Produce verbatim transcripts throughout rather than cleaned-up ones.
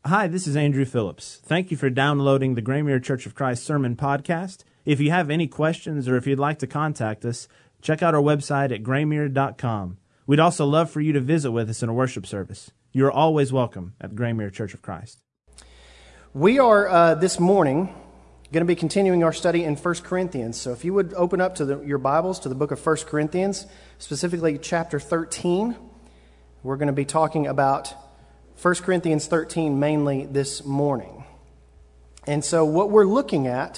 Hi, this is Andrew Phillips. Thank you for downloading the Graymere Church of Christ Sermon Podcast. If you have any questions or if you'd like to contact us, check out our website at graymere dot com. We'd also love for you to visit with us in a worship service. You are always welcome at the Graymere Church of Christ. We are, uh, this morning, going to be continuing our study in First Corinthians. So if you would open up to the, your Bibles to the book of First Corinthians, specifically chapter thirteen, we're going to be talking about First Corinthians thirteen mainly this morning. And so what we're looking at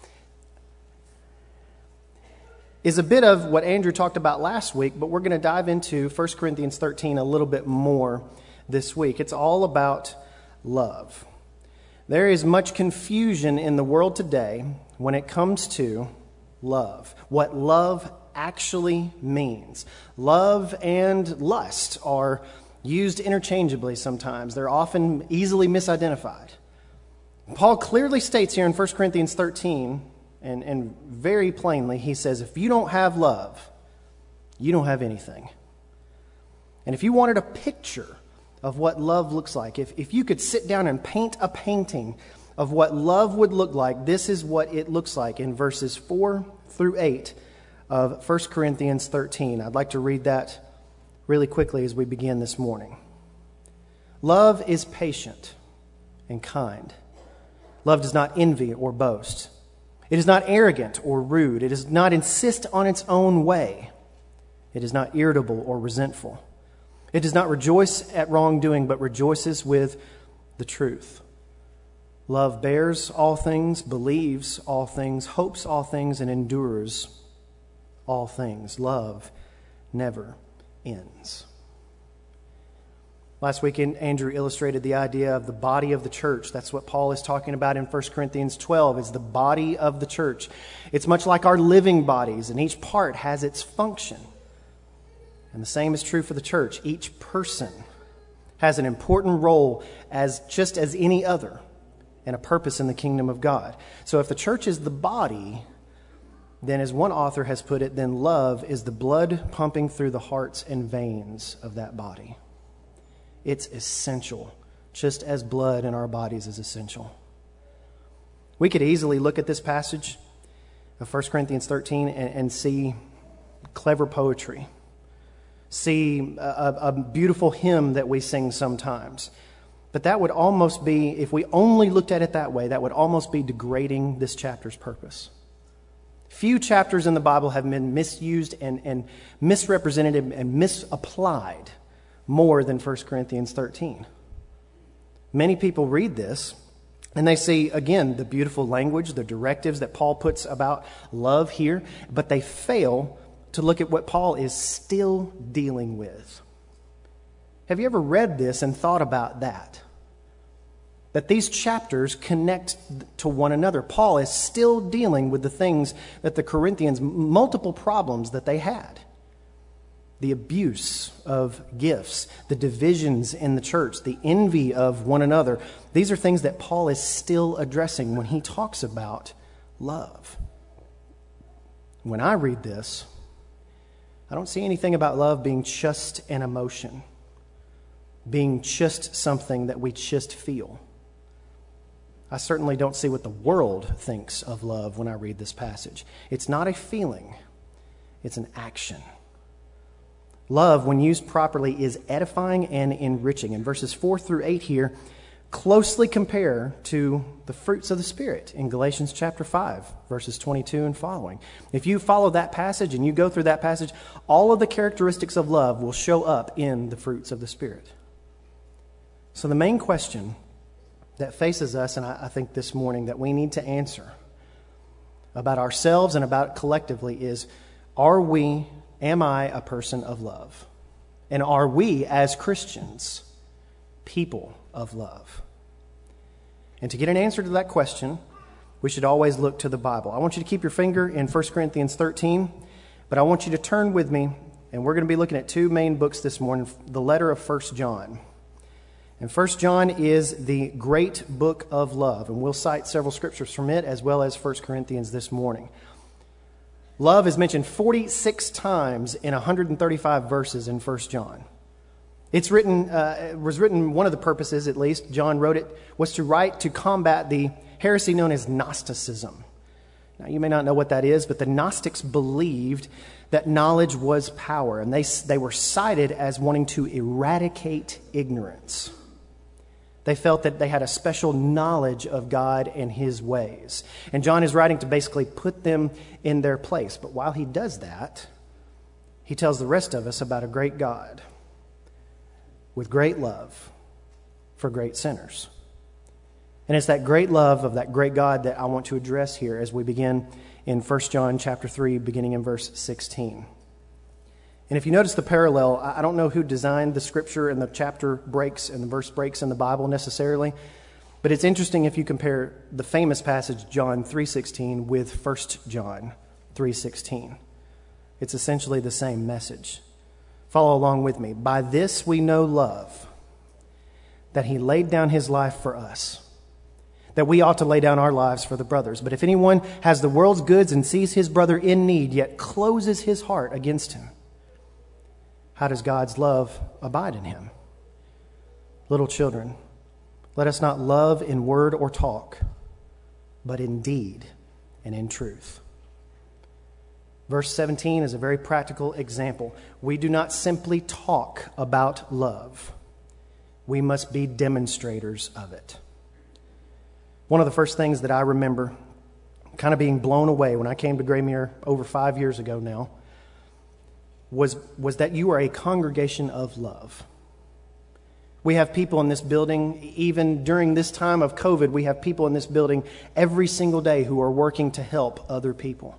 is a bit of what Andrew talked about last week, but we're going to dive into First Corinthians thirteen a little bit more this week. It's all about love. There is much confusion in the world today when it comes to love, what love actually means. Love and lust are used interchangeably sometimes. They're often easily misidentified. Paul clearly states here in First Corinthians thirteen, and, and very plainly, he says, if you don't have love, you don't have anything. And if you wanted a picture of what love looks like, if, if you could sit down and paint a painting of what love would look like, this is what it looks like in verses four through eight of First Corinthians thirteen. I'd like to read that really quickly as we begin this morning. Love is patient and kind. Love does not envy or boast. It is not arrogant or rude. It does not insist on its own way. It is not irritable or resentful. It does not rejoice at wrongdoing, but rejoices with the truth. Love bears all things, believes all things, hopes all things, and endures all things. Love never ends. Last weekend, Andrew illustrated the idea of the body of the church. That's what Paul is talking about in First Corinthians twelve, is the body of the church. It's much like our living bodies, and each part has its function. And the same is true for the church. Each person has an important role as just as any other, and a purpose in the kingdom of God. So if the church is the body, then as one author has put it, then love is the blood pumping through the hearts and veins of that body. It's essential, just as blood in our bodies is essential. We could easily look at this passage of First Corinthians thirteen and, and see clever poetry, see a, a beautiful hymn that we sing sometimes. But that would almost be, if we only looked at it that way, that would almost be degrading this chapter's purpose. Few chapters in the Bible have been misused and, and misrepresented and misapplied more than First Corinthians thirteen. Many people read this and they see, again, the beautiful language, the directives that Paul puts about love here, but they fail to look at what Paul is still dealing with. Have you ever read this and thought about that? That these chapters connect to one another. Paul is still dealing with the things that the Corinthians, multiple problems that they had. The abuse of gifts, the divisions in the church, the envy of one another. These are things that Paul is still addressing when he talks about love. When I read this, I don't see anything about love being just an emotion, being just something that we just feel. I certainly don't see what the world thinks of love when I read this passage. It's not a feeling, it's an action. Love, when used properly, is edifying and enriching. And verses four through eight here closely compare to the fruits of the Spirit in Galatians chapter five, verses twenty-two and following. If you follow that passage and you go through that passage, all of the characteristics of love will show up in the fruits of the Spirit. So the main question that faces us, and I think this morning that we need to answer about ourselves and about collectively is, are we, am I a person of love? And are we, as Christians, people of love? And to get an answer to that question, we should always look to the Bible. I want you to keep your finger in First Corinthians thirteen, but I want you to turn with me, and we're going to be looking at two main books this morning, the letter of First John. And First John is the great book of love, and we'll cite several scriptures from it as well as First Corinthians this morning. Love is mentioned forty-six times in one hundred thirty-five verses in First John. It's written, uh, it was written, one of the purposes at least, John wrote it, was to write to combat the heresy known as Gnosticism. Now, you may not know what that is, but the Gnostics believed that knowledge was power, and they, they were cited as wanting to eradicate ignorance. They felt that they had a special knowledge of God and His ways. And John is writing to basically put them in their place. But while he does that, he tells the rest of us about a great God with great love for great sinners. And it's that great love of that great God that I want to address here as we begin in First John chapter three, beginning in verse sixteen. And if you notice the parallel, I don't know who designed the scripture and the chapter breaks and the verse breaks in the Bible necessarily, but it's interesting if you compare the famous passage John three sixteen with First John three sixteen. It's essentially the same message. Follow along with me. By this we know love, that He laid down His life for us, that we ought to lay down our lives for the brothers. But if anyone has the world's goods and sees his brother in need, yet closes his heart against him, how does God's love abide in him? Little children, let us not love in word or talk, but in deed and in truth. Verse seventeen is a very practical example. We do not simply talk about love. We must be demonstrators of it. One of the first things that I remember kind of being blown away when I came to Graymere over five years ago now was, was that you are a congregation of love. We have people in this building, even during this time of COVID, we have people in this building every single day who are working to help other people.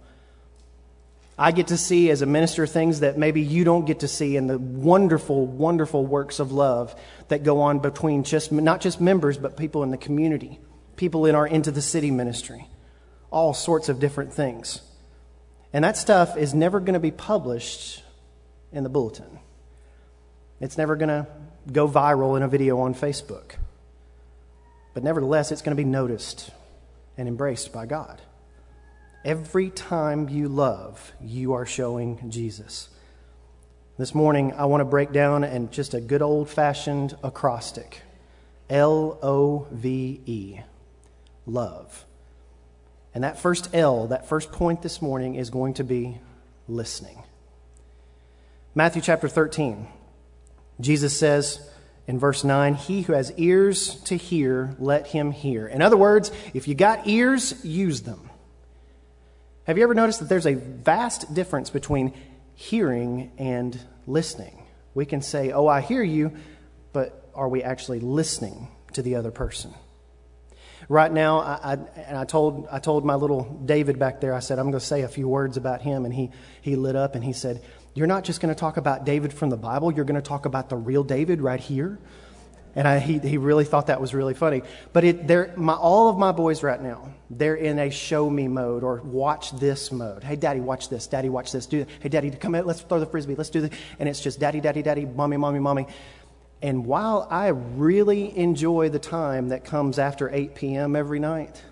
I get to see as a minister things that maybe you don't get to see in the wonderful, wonderful works of love that go on between just not just members, but people in the community, people in our Into the City ministry, all sorts of different things. And that stuff is never going to be published in the bulletin. It's never going to go viral in a video on Facebook. But nevertheless, it's going to be noticed and embraced by God. Every time you love, you are showing Jesus. This morning, I want to break down and just a good old-fashioned acrostic. L O V E. Love. And that first L, that first point this morning is going to be listening. Matthew chapter thirteen. Jesus says in verse nine, "He who has ears to hear, let him hear." In other words, if you got ears, use them. Have you ever noticed that there's a vast difference between hearing and listening? We can say, "Oh, I hear you," but are we actually listening to the other person? Right now, I, I, and I told I told my little David back there, I said, I'm going to say a few words about him, and he, he lit up and he said, "You're not just going to talk about David from the Bible, you're going to talk about the real David right here." And I, he, he really thought that was really funny. But it, they're, my, all of my boys right now, they're in a show me mode or watch this mode. Hey, Daddy, watch this. Daddy, watch this. Do that. Hey, Daddy, come in. Let's throw the Frisbee. Let's do this. And it's just Daddy, Daddy, Daddy, Mommy, Mommy, Mommy. And while I really enjoy the time that comes after eight p.m. every night,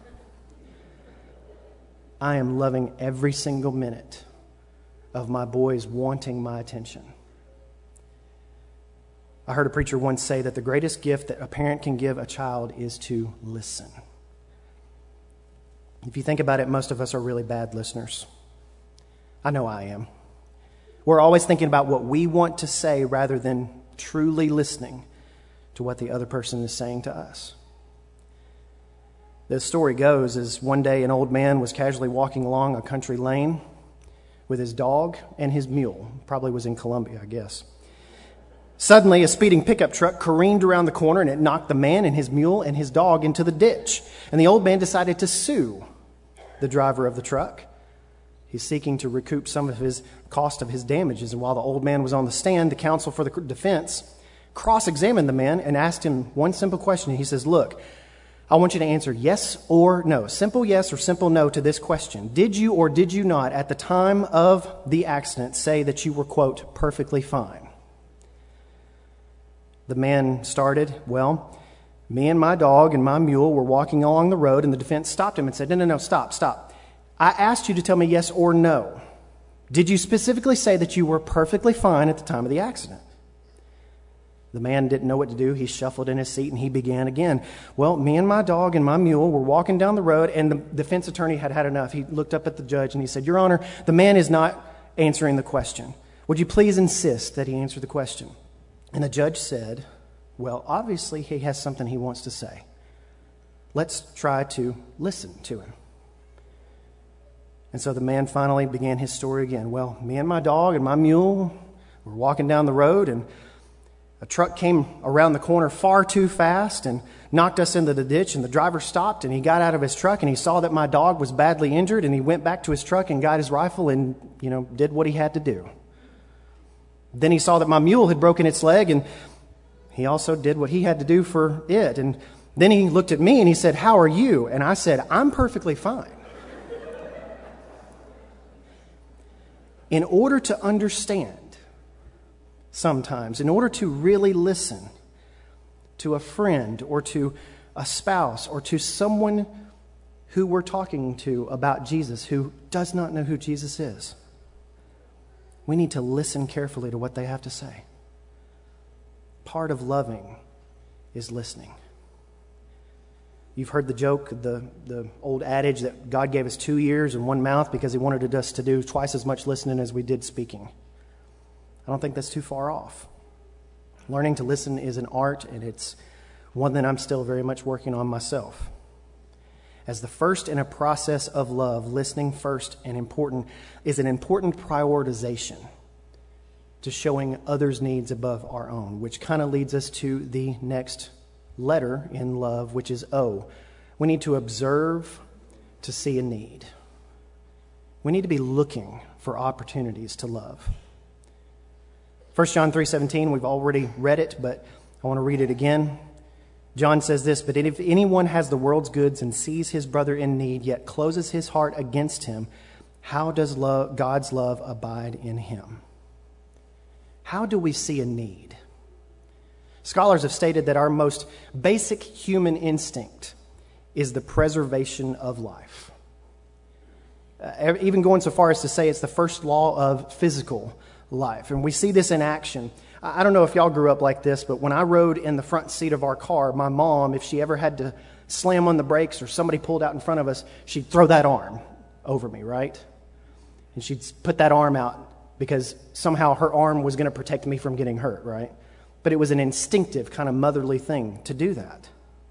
I am loving every single minute of my boys wanting my attention. I heard a preacher once say that the greatest gift that a parent can give a child is to listen. If you think about it, most of us are really bad listeners. I know I am. We're always thinking about what we want to say rather than truly listening to what the other person is saying to us. The story goes is one day an old man was casually walking along a country lane with his dog and his mule. Probably was in Colombia, I guess. Suddenly, a speeding pickup truck careened around the corner and it knocked the man and his mule and his dog into the ditch. And the old man decided to sue the driver of the truck. He's seeking to recoup some of his cost of his damages. And while the old man was on the stand, the counsel for the defense cross-examined the man and asked him one simple question. He says, "Look, I want you to answer yes or no. Simple yes or simple no to this question. Did you or did you not at the time of the accident say that you were, quote, perfectly fine?" The man started, "Well, me and my dog and my mule were walking along the road," and the defense stopped him and said, "No, no, no, stop, stop. I asked you to tell me yes or no. Did you specifically say that you were perfectly fine at the time of the accident?" The man didn't know what to do. He shuffled in his seat and he began again. Well, me and my dog and my mule were walking down the road, and the defense attorney had had enough. He looked up at the judge and he said, Your Honor, the man is not answering the question. Would you please insist that he answer the question? And the judge said, well, obviously he has something he wants to say. Let's try to listen to him. And so the man finally began his story again. Well, me and my dog and my mule were walking down the road, and a truck came around the corner far too fast and knocked us into the ditch, and the driver stopped, and he got out of his truck, and he saw that my dog was badly injured, and he went back to his truck and got his rifle and, you know, did what he had to do. Then he saw that my mule had broken its leg, and he also did what he had to do for it. And then he looked at me and he said, How are you? And I said, I'm perfectly fine. In order to understand, sometimes, in order to really listen to a friend or to a spouse or to someone who we're talking to about Jesus who does not know who Jesus is, we need to listen carefully to what they have to say. Part of loving is listening. You've heard the joke, the, the old adage that God gave us two ears and one mouth because he wanted us to do twice as much listening as we did speaking. I don't think that's too far off. Learning to listen is an art, and it's one that I'm still very much working on myself. As the first in a process of love, listening first and important is an important prioritization to showing others' needs above our own, which kind of leads us to the next letter in love, which is O. We need to observe to see a need. We need to be looking for opportunities to love. First John three seventeen, we've already read it, but I want to read it again. John says this, but if anyone has the world's goods and sees his brother in need, yet closes his heart against him, how does love, God's love abide in him? How do we see a need? Scholars have stated that our most basic human instinct is the preservation of life. Uh, even going so far as to say it's the first law of physical life. And we see this in action. I don't know if y'all grew up like this, but when I rode in the front seat of our car, my mom, if she ever had to slam on the brakes or somebody pulled out in front of us, she'd throw that arm over me, right? And she'd put that arm out because somehow her arm was going to protect me from getting hurt, right? But it was an instinctive kind of motherly thing to do that.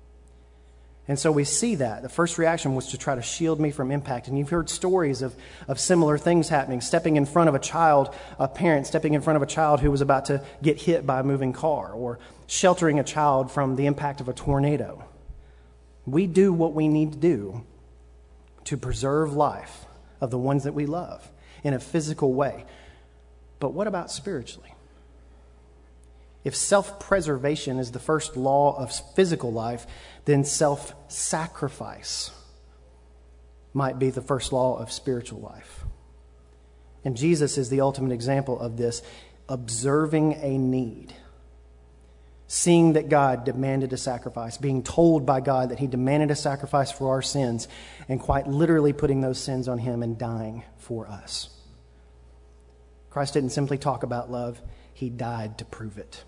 And so we see that. The first reaction was to try to shield me from impact. And you've heard stories of, of similar things happening. Stepping in front of a child, a parent stepping in front of a child who was about to get hit by a moving car, or sheltering a child from the impact of a tornado. We do what we need to do to preserve life of the ones that we love in a physical way. But what about spiritually? If self-preservation is the first law of physical life, then self-sacrifice might be the first law of spiritual life. And Jesus is the ultimate example of this, observing a need, seeing that God demanded a sacrifice, being told by God that he demanded a sacrifice for our sins, and quite literally putting those sins on him and dying for us. Christ didn't simply talk about love, he died to prove it.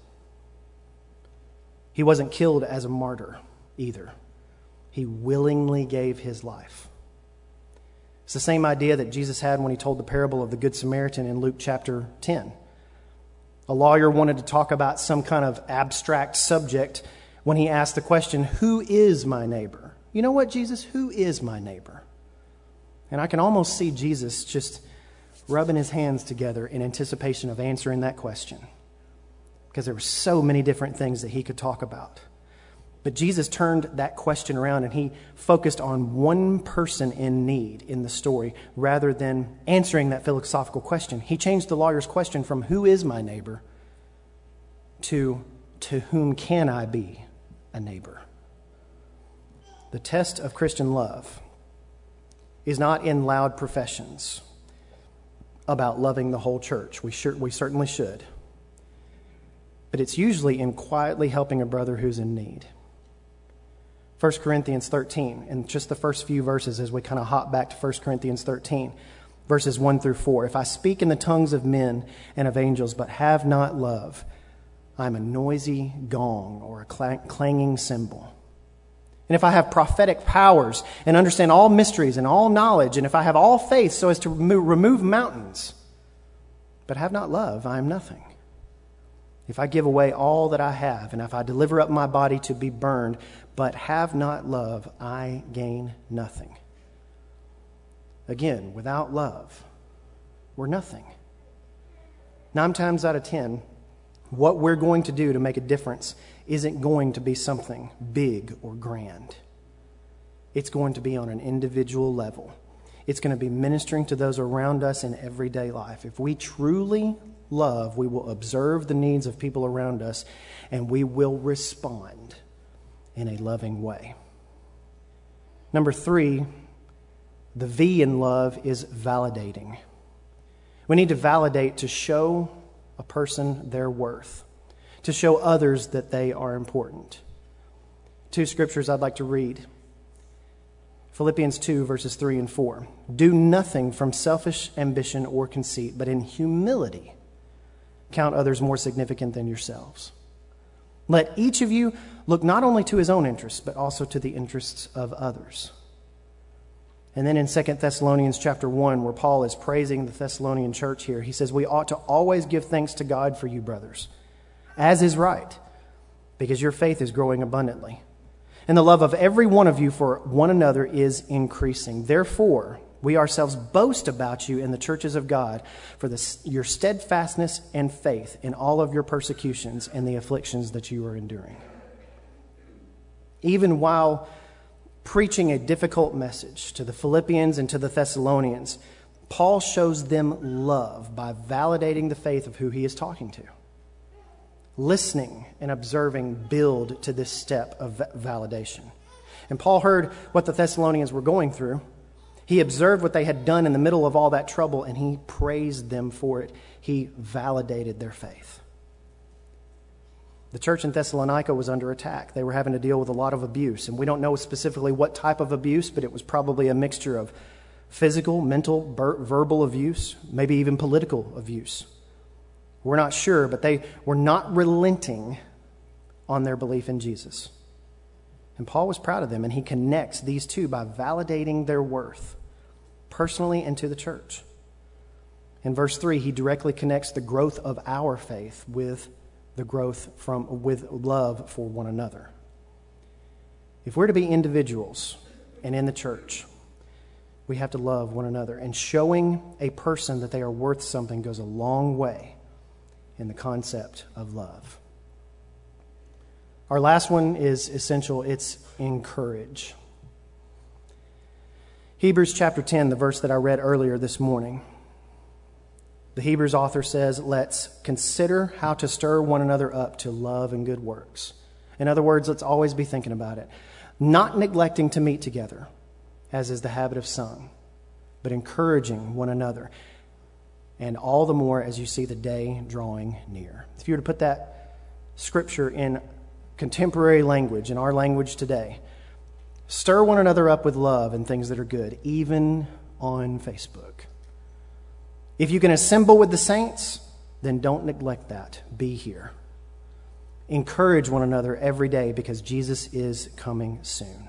He wasn't killed as a martyr either. He willingly gave his life. It's the same idea that Jesus had when he told the parable of the Good Samaritan in Luke chapter ten. A lawyer wanted to talk about some kind of abstract subject when he asked the question, who is my neighbor? You know what, Jesus? Who is my neighbor? And I can almost see Jesus just rubbing his hands together in anticipation of answering that question, because there were so many different things that he could talk about. But Jesus turned that question around and he focused on one person in need in the story rather than answering that philosophical question. He changed the lawyer's question from who is my neighbor to to whom can I be a neighbor? The test of Christian love is not in loud professions about loving the whole church. We sure, we certainly should. But it's usually in quietly helping a brother who's in need. First Corinthians thirteen, and just the first few verses as we kind of hop back to First Corinthians thirteen, verses one through four. If I speak in the tongues of men and of angels, but have not love, I'm a noisy gong or a clang- clanging cymbal. And if I have prophetic powers and understand all mysteries and all knowledge, and if I have all faith so as to remo- remove mountains, but have not love, I am nothing. If I give away all that I have, and if I deliver up my body to be burned, but have not love, I gain nothing. Again, without love, we're nothing. Nine times out of ten, what we're going to do to make a difference isn't going to be something big or grand. It's going to be on an individual level. It's going to be ministering to those around us in everyday life. If we truly love, we will observe the needs of people around us, and we will respond in a loving way. Number three, the V in love is validating. We need to validate to show a person their worth, to show others that they are important. Two scriptures I'd like to read. Philippians two, verses three and four. Do nothing from selfish ambition or conceit, but in humility count others more significant than yourselves. Let each of you look not only to his own interests, but also to the interests of others. And then in Second Thessalonians chapter one, where Paul is praising the Thessalonian church here, he says, we ought to always give thanks to God for you, brothers, as is right, because your faith is growing abundantly. And the love of every one of you for one another is increasing. Therefore, we ourselves boast about you in the churches of God for the, your steadfastness and faith in all of your persecutions and the afflictions that you are enduring. Even while preaching a difficult message to the Philippians and to the Thessalonians, Paul shows them love by validating the faith of who he is talking to. Listening and observing build to this step of validation. And Paul heard what the Thessalonians were going through. He observed what they had done in the middle of all that trouble, and he praised them for it. He validated their faith. The church in Thessalonica was under attack. They were having to deal with a lot of abuse, and we don't know specifically what type of abuse, but it was probably a mixture of physical, mental, ber- verbal abuse, maybe even political abuse. We're not sure, but they were not relenting on their belief in Jesus. And Paul was proud of them, and he connects these two by validating their worth personally and to the church. In verse three, he directly connects the growth of our faith with the growth from with love for one another. If we're to be individuals and in the church, we have to love one another. And showing a person that they are worth something goes a long way in the concept of love. Our last one is essential. It's encourage. Hebrews chapter ten, the verse that I read earlier this morning. The Hebrews author says, let's consider how to stir one another up to love and good works. In other words, let's always be thinking about it. Not neglecting to meet together, as is the habit of some, but encouraging one another. And all the more as you see the day drawing near. If you were to put that scripture in contemporary language, in our language today, stir one another up with love and things that are good, even on Facebook. If you can assemble with the saints, then don't neglect that. Be here. Encourage one another every day because Jesus is coming soon.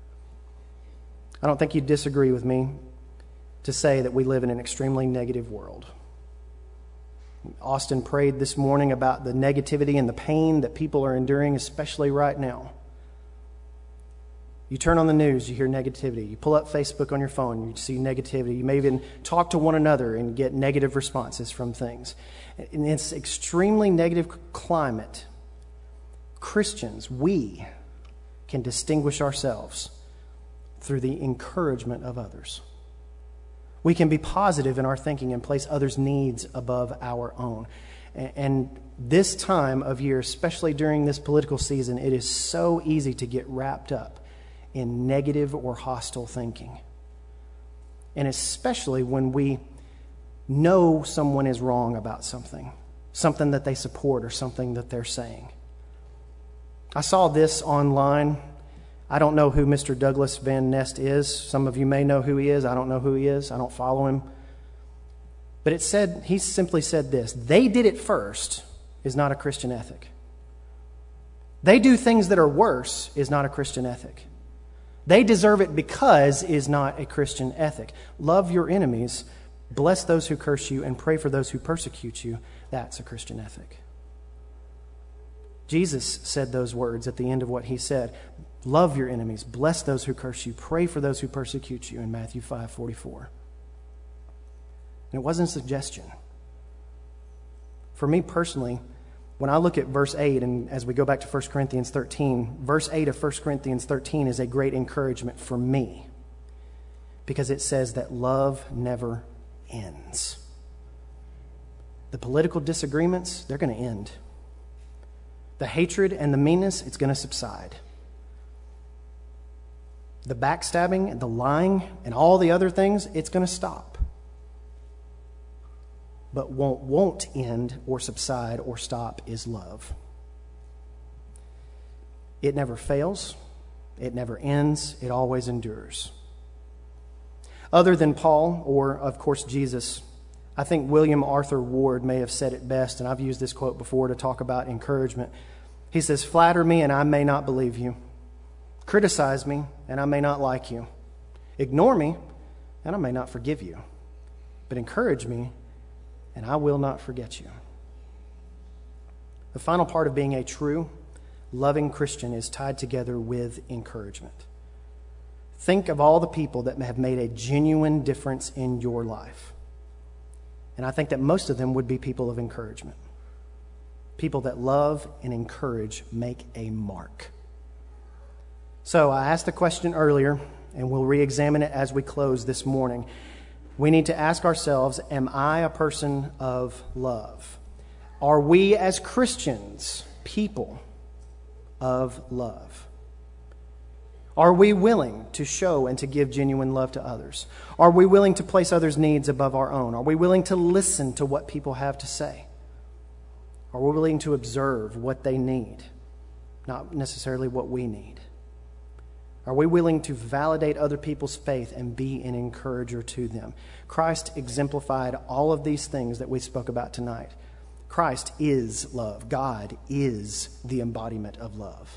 I don't think you'd disagree with me to say that we live in an extremely negative world. Austin prayed this morning about the negativity and the pain that people are enduring, especially right now. You turn on the news, you hear negativity. You pull up Facebook on your phone, you see negativity. You may even talk to one another and get negative responses from things. In this extremely negative climate, Christians, we can distinguish ourselves through the encouragement of others. We can be positive in our thinking and place others' needs above our own. And this time of year, especially during this political season, it is so easy to get wrapped up in negative or hostile thinking. And especially when we know someone is wrong about something, something that they support or something that they're saying. I saw this online. I don't know who Mister Douglas Van Nest is. Some of you may know who he is. I don't know who he is. I don't follow him. But it said, he simply said this: they did it first is not a Christian ethic. They do things that are worse is not a Christian ethic. They deserve it because is not a Christian ethic. Love your enemies, bless those who curse you, and pray for those who persecute you. That's a Christian ethic. Jesus said those words at the end of what he said. Love your enemies, bless those who curse you, pray for those who persecute you in Matthew five forty-four. And it wasn't a suggestion. For me personally, when I look at verse eight, and as we go back to First Corinthians thirteen, verse eight of First Corinthians thirteen is a great encouragement for me because it says that love never ends. The political disagreements, they're going to end. The hatred and the meanness, it's going to subside. The backstabbing and the lying and all the other things, it's going to stop. But what won't end or subside or stop is love. It never fails. It never ends. It always endures. Other than Paul or, of course, Jesus, I think William Arthur Ward may have said it best, and I've used this quote before to talk about encouragement. He says, "Flatter me and I may not believe you. Criticize me and I may not like you. Ignore me and I may not forgive you. But encourage me and I will not forget you." The final part of being a true, loving Christian is tied together with encouragement. Think of all the people that have made a genuine difference in your life. And I think that most of them would be people of encouragement. People that love and encourage make a mark. So I asked the question earlier, and we'll re-examine it as we close this morning. We need to ask ourselves, am I a person of love? Are we as Christians people of love? Are we willing to show and to give genuine love to others? Are we willing to place others' needs above our own? Are we willing to listen to what people have to say? Are we willing to observe what they need, not necessarily what we need? Are we willing to validate other people's faith and be an encourager to them? Christ exemplified all of these things that we spoke about tonight. Christ is love. God is the embodiment of love.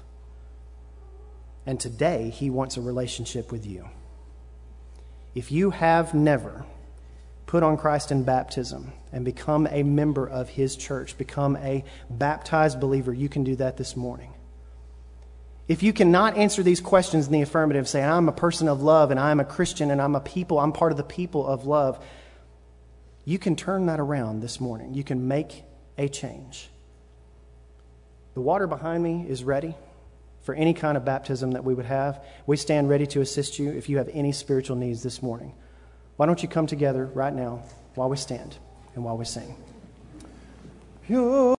And today, he wants a relationship with you. If you have never put on Christ in baptism and become a member of his church, become a baptized believer, you can do that this morning. If you cannot answer these questions in the affirmative, say, I'm a person of love and I'm a Christian and I'm a people, I'm part of the people of love, you can turn that around this morning. You can make a change. The water behind me is ready for any kind of baptism that we would have. We stand ready to assist you if you have any spiritual needs this morning. Why don't you come together right now while we stand and while we sing?